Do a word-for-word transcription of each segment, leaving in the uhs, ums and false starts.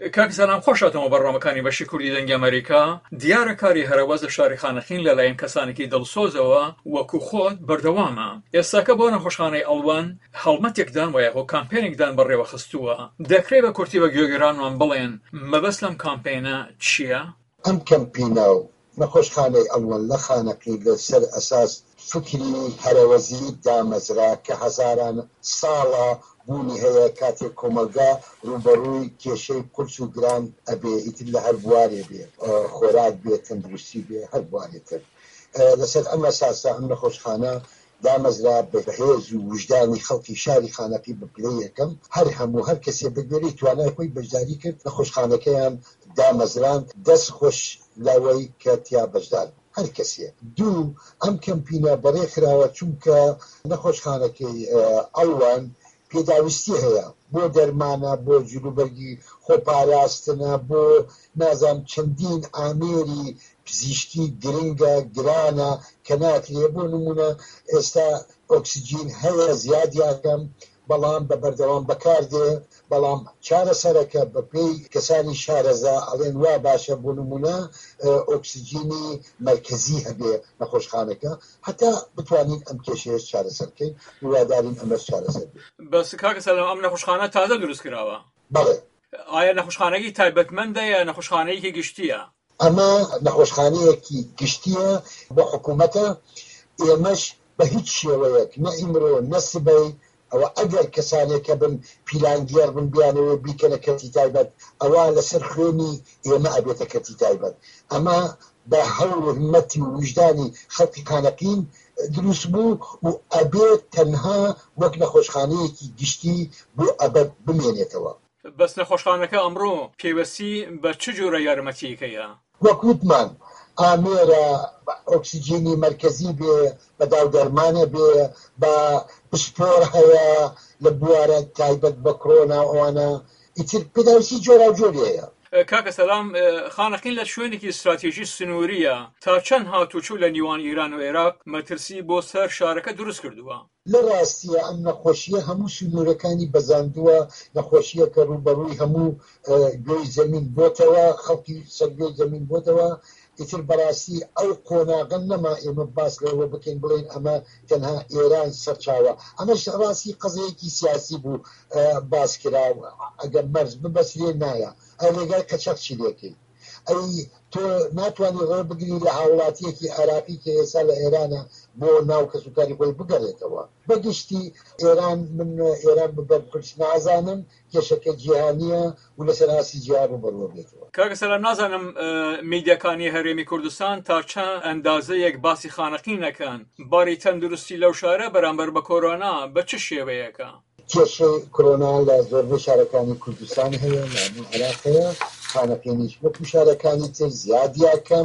کاک سەلام خۆشاتەوە بەڕۆمەکانی بەشی کوردی دەنگی ئەمریکا. دیارە کاری هەرەوەز لە شاری خانەخین لەلایەن کەسانێکی دڵسۆزەوە وەکو خۆت بەردەوامە. ئێستاکە بۆ نەخۆشخانەی ئەڵوان هەڵمەتێکدان وایە بۆ کامپێنێکدان بەڕێوە خستووە. دەکرێت بە کورتی بە گوێگەرانمان بڵێن مەبەست لەم کامپێنە چییە؟ ئەم کەمپینە و نەخۆشخانەی ئەڵوان لە خانەقی لەسەر ئەساس فکری هەرەوەزی دامەزرا کە هەزاران ساڵە بوونی هەیە کاتێک کۆمەلگا ڕوبەڕووی کێشەی قورس و گران ئەبێ ئیتر لە هەر بوارێ بێ خۆراک بێ تەندروستی بێ هەر بوارێتر لەسەر ئەم ئەساسا ئەم نەخۆشخانە دامەزرا بەهێز و وجدانی خەڵکی شاری خانەقی بە پلەی یەکەم هەر هەموو هەر کەسێ بگوێرەی توانای خۆی بەشداری کرد نەخۆشخانەکەیان دامەزران دەست خۆش لەوەی کە تیا بەشدار هەر کەسێ. دوو ئەم کەمپینە بەڕێکراوە چونکە نەخۆشخانەکەی ئەڵوان پێداویستی هەیە بۆ دەرمانە بۆ جلوبەرگی خۆپاراستنە بۆ نازام چەندین ئامێری پزیشکی گرنگە گرانە کە ناکرێ بۆ نمونە ئێستا ئۆکسیجین هەیە زیادیاکەم بەڵام بە بەردەوام بەکاردێ بەڵام چارەسەرەکە بە پێی کەسانی شارەزا ئەڵێن وا باشە بۆ نمونە ئۆکسیجینی مرکزی هەبێ نەخۆشخانەکە هەتا بتوانین ئەم کێشەیە چارەسەرکەین وادارین ئەمەش چارەسەر بێت. بەس کاکە سەلام ئەم نەخۆشخانە تازە دروست کراوە؟ بەڵێ. ئایا نەخۆشخانەیەکی تایبەتمەندە یا نەخۆشخانەیەکی گشتیە؟ ئەمە نەخۆشخانەیەکی گشتیە بۆ حکوومەتە ئێمەش بە هیچ شێوەیەک نە ئیمرۆ نە سبەی ئەوە ئەگەر کەسانێکە بن پیلانگیێر بن بیانەوە بیکەنە کەتی تایبەت ئەوە لەسەر خوێنی ئێمە ئەبێتە کەتی تایبەت. ئەمە بە هەوڵ و همەتی و وجدانی خەڵکی خانەقین دروست بوو و ئەبێت تەنها وەک نەخۆشخانەیەکی گشتی بۆ ئەبەت بمێنێتەوە. بەس نەخۆشخانەکە ئەمڕۆ پێوەستی بە چ جۆرە یارمەتیەکەیە؟ وەکوتمان ئامێرە ئۆکسیجینی مرکزی بێ بە داودەرمانە بێ بە پشپۆر هەیە لە بوارە تایبەت بە کۆرۆنا ئەوانە ئیتر پێداویستی جۆرا و جۆری هەیە. کاکە سەلام خانەقین لە شوێنێکی استراتیژی سنووریە تا چەند هاتوچوو لە نیوان ئیران و عێراق مەترسی بۆ سەر شارەکە دروست کردووە. لە ڕاستیە ئەم نەخۆشیە هەموو سنوورەکانی بەزاندووە نەخۆشیە کە ڕوبەڕووی هەموو گوێی زەمین بۆتەوە خەڵکی سەرگوێی زەمین بۆتەوە ئیتر بەڕاستی ئەو قۆناغن نەما ئێمە باس لەوە بکەین بڵێن ئەمە تەنها ئێران سەرچاوە ئەمەش ڕاستی قەزەیەکی سیاسی بوو باس کراوە ئەگەر مەرز ببەسرێ نایە ئەو لێگای کەچەقچی لێکەی ئەی تۆ ناتوانانی ڕێ بگری لە هاوڵاتیەکی عێراقی کە ئێستا لە ئێرانە بۆ ناو کەسوکاری خۆی بگەڕێتەوە بەگشتی ئێران من ئێران ببەر پرس نازانم کێشەکە جیهانیە و لەسەر ئاسی جیهان ڕوبەڕوە بێتەوە. کاکە سەلام نازانم میدیاکانی هەرێمی کوردستان تا چەند ئەندازەیەک باسی خانەقینەکەن باری تەندروستی لەو شارە بەرامبەر بە کۆرۆنا بە چ شێوەیەکە؟ کێشەی کۆرۆنا لە زۆربەی شارەکانی کوردستان هەیە لە عێراق هەیە خانەقینیش وەکو شارەکانی تر زیادیاکەم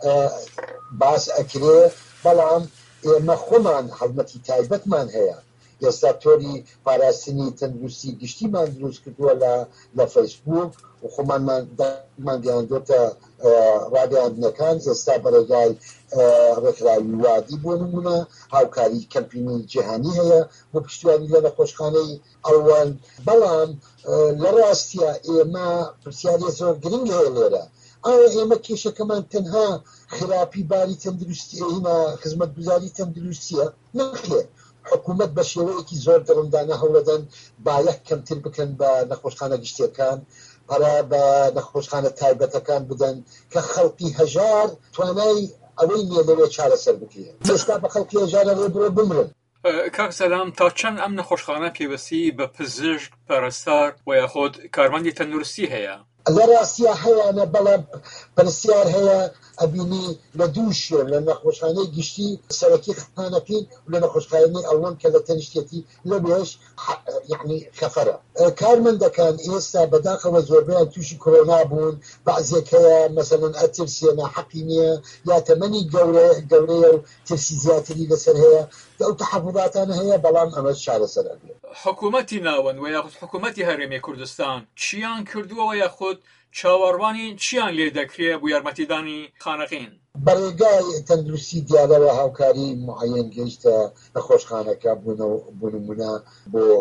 باس ئەکرێ بەڵام ئێمە خۆمان هەڵمەتی تایبەتمان هەیە ئێستا تۆری پاراستنی تەندروستی گشتیمان دروست کردووە لە فەیسبوک و خۆمانمان گەیاندۆتە ڕاگەیاندنەکان ئێستا بەرەگای ڕێکخراوی وادی بۆ نمونە هاوکاری کەمپینی جیهانی هەیە بۆ پشتیوانی لە نەخۆشخانەی ئەڵوان بەڵام لە ڕاستیە ئێمە پرسیاری زۆر گرنگ هەیە لێرە ئایا ئێمە کێشەکەمان تەنها خراپی باری تەندروستی هینە خزمەتگوزاری تەندروستیە نەخێ حکوومەت بە شێوەیەکی زۆر دڕندانە هەوڵەدەن بایەخ کەمتر بکەن بە نەخۆشخانە گشتیەکان پەرا بە نەخۆشخانە تایبەتەکان بدەن کە خەڵکی هەژار توانای ئەوەی نیە لەوێ چارەسەر بکرێن ئێستا بە خەڵکی هەژارە ڕێ بڕۆ بمرن. کاک سەلام تا چەند ئەم نەخۆشخانە پێوەستی بە پزیشک پەرستار و یاخۆد کارمەندی تەندروستی هەیە؟ لە ڕاستیە هەیەە بەڵام پرسیار هەیە ئەبینی لە دوو شێر لە نەخۆشخانەی گشتی سەرەکی خانەقین و لە نەخۆشخانەی ئەڵوان کە لە تەنیشتێتی لە بێش یعنی خەفەرە کارمەندەکان ئێستا بەداخەوە زۆربیان تووشی کۆرۆنا بوون بەعزێک هەیە مەسەلەن ئەترسێنە حەقی نییە یا تەمەنی گەورەیە و ترسی زیاتری لەسەر هەیە ئەو تەحەفوظاتانە هەیە بەڵام ئەمە چارەسەر ئەبێت. حکوومەتی ناوەن و یاخود حکوومەتی هەرێمی کوردستان چیان کردووە یاخود چاوەڕوانی چیان لێ دەکرێت بۆ یارمەتیدانی خانەقین؟ بەڕێگای تەندروستی دیارەوە هاوکاری معەیەن گەیشتە نەخۆشخانەکە بوو نمونە بۆ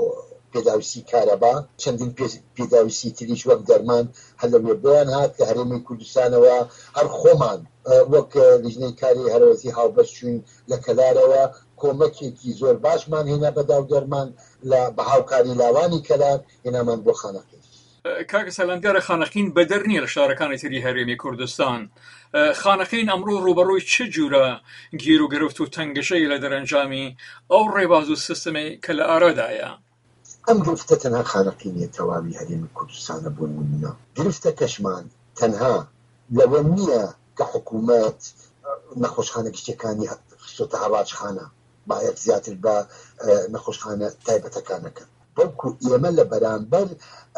پێداویستی کارەبا چەندین پێداویستی تریش وەک دەرمان هەر لەوێ بۆیان هات کە هەرێمی کوردستانەوە هەر خۆمان وەک لیژنەی کاری هەرۆزی هاوبەش چوین لە کەلارەوە کۆمەکێکی زۆر باشمان هێنا بەداو دەرمان لە بە هاوکاری لاوانی کەلار هێنامان بۆ خانەقین. کاکە سەلام دیارە خانەقین بەدەر نییە لە شارەکانی تری هەرێمی کوردستان. خانەقین ئەمڕۆ ڕوبەڕووی چ جوورە گیر و گرفت و تەنگەشەی لە دەرەنجامی ئەو ڕێباز و سیستەمی کە لە ئارادایە؟ ئەم گرفتە تەنها خانەقینیە تەواوی هەرێمی کوردستانە بۆ نمونە. گرفتە کەشمان تەنها لەوە نییە کە حکوومەت نەخۆشخانە گشتەکانی خستۆتە هەڕاجخانە باید زیاتر بە نەخۆشخانە تایبەتەکانەکە، بەڵکو ئێمە لە بەرامبەر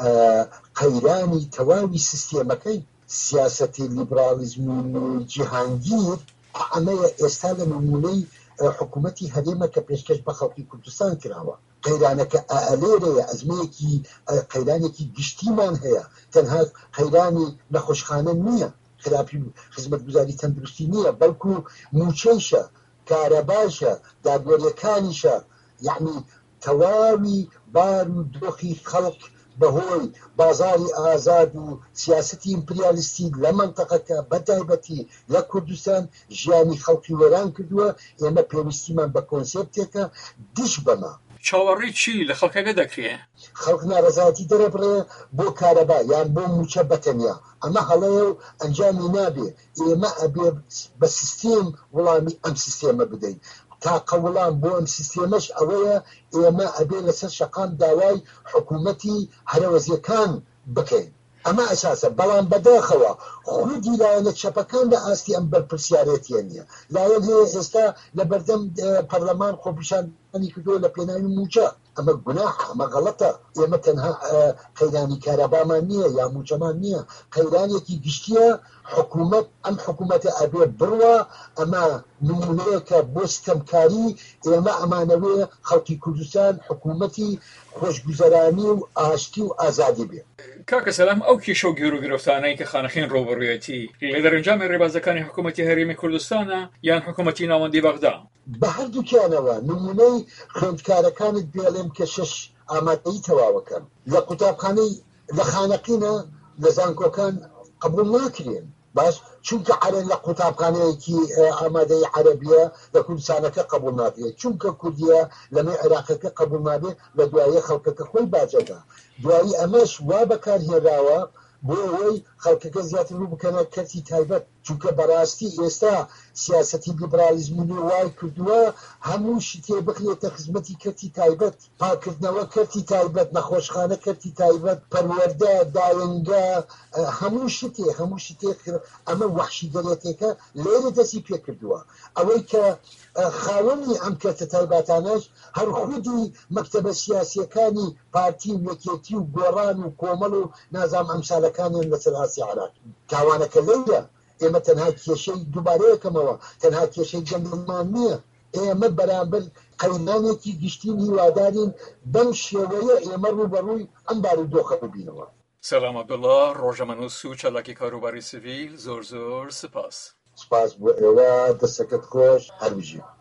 قەیرانی تەواوی سیستێمەکەی سیاسەتی لیبرالیزم و جیهانگیر ئەمەیە ئێستا لە نمونەی حکوومەتی هەرێمە کە پێشکەش بە خەڵکی کوردستان کراوە. قەیرانەکە ئەلێرەیە ئەزمەیەکی قەیرانێکی گشتیمان هەیە، تەنها قەیرانی نەخۆشخانە نییە، خراپی خزمەتگوزاری تەندروستی نییە، بەڵکو موچەیشە، کارەباشە، دادوەریەکانیشە، یعنی تەواوی بار و دۆخی خەڵک بەهۆی بازاری ئازاد و سیاسەتی ئیمپریالیستی لە مەنتەقەکە بەتایبەتی لە کوردستان ژیانی خەڵکی وەران کردووە. ئێمە پێویستیمان بە کۆنسێپتێکە دیش بەما. چاوەڕێی چی لە خەڵکەکە دەکرێ؟ خەڵک ناڕەزایەتی دەرەبڕێ بۆ کارەبا یان بۆ موچە بەتەنیا، ئەمە هەڵەیە و ئەنجامی نابێ. ئێمە ئەبێ بە سیستێم وەڵامی ئەم سیستێمە بدەین. تاقە وەڵام بۆ ئەم سیستێمەش ئەوەیە ئێمە ئەبێ لەسەر شەقام داوای حکوومەتی هەرەوەزیەکان بکەین. ئەمە ئەساسە، بەڵام بەداخەوە خودی لایەنە چەپەکان لە ئاستی ئەم بەرپرسیارەتیە نییە. لایەن هەیە ئێستا لە بەردەم پەرلەمان خۆپیشاندنی کردووە لە پێناوی موچە. ئەمە گوناحە، ئەمە غەڵەتە. ئێمە تەنها قەیرانی کارەبامان نییە یا موچەمان نییە، قەیرانێکی گشتیە. حکوومەت ئەم حکوومەتە ئەبێ بڕوە، ئەمە نمونەیەکە بۆ ستەمکاری. ئێمە ئەمانەوێ خەڵکی کوردستان حکوومەتی خۆشگوزەرانی و ئاشتی و ئازادی بێ. کاکە سەلام، ئەو کێشە و گیر و گرفتانەی کە خانەقین ڕۆبەڕوویەتی لە دەرەنجامی ڕێبازەکانی حکوومەتی هەرێمی کوردستانە یان حکوومەتی ناوەندی بەغدا؟ بە هەردووکیانەوە. نمونەی خوێندکارەکانت بێڵێم کە شەش ئامادەیی تەواوەکەن لە قوتابخانەی لە خانەقینە لە زانکۆکان قبول ناکرێن. باش چونکە عەرە لە قوتابخانەیەکی ئامادەی عەرەبیە لە کوردستانەکە قبول ناکرێت، چونکە کوردیە لەمێ عێراقەکە قبول نابێت، لە دوایە خەڵکەکە خۆی باجەدا. دوایی ئەمەش وا بەکارهێنراوە بۆ ئەوەی خەڵکەکە زیاتر ڕوو بکەنە کەرتی تایبەت، چونکە بەڕاستی ئێستا سیاسەتی لیبرالیزمی وای کردووە هەموو شتێ بخرێتە خزمەتی کەرتی تایبەت، پاکردنەوە کەرتی تایبەت، نەخۆشخانە کەرتی تایبەت، پەروەردە، داوێنگە، هەموو شتێ هەموو شتێک. ئەمە وەحشی دەرێتێکە لێرە دەستی پێ کردووە. ئەوەی کە خاوەنی ئەم کەرتە تایبەتانەش هەر خودی مەکتەبە سیاسیەکانی پارتی و یەکێتی و گۆڕان و کۆمەڵ و نازام ئەمسالەکانیان لەسەر ئاسی عێراق. تاوانەکە لەیە. ئێمە تەنها کێشەی دووبارەیەکەمەوە، تەنها کێشەی جەنگڵمان نییە. ئێمە بەرامبەر قەیرانێکی گشتین هیوادارین بەم شێوەیە ئێمە ڕوبەڕووی ئەم بارودۆخە ببینەوە. سەلام عەبدوڵڵا، ڕۆژەمەنووس و چالاکی کاروباری سیڤیل، زۆر زۆر سپاس. سپاس بۆ ئێوە، دەستەکەت خۆش، هەر بژی.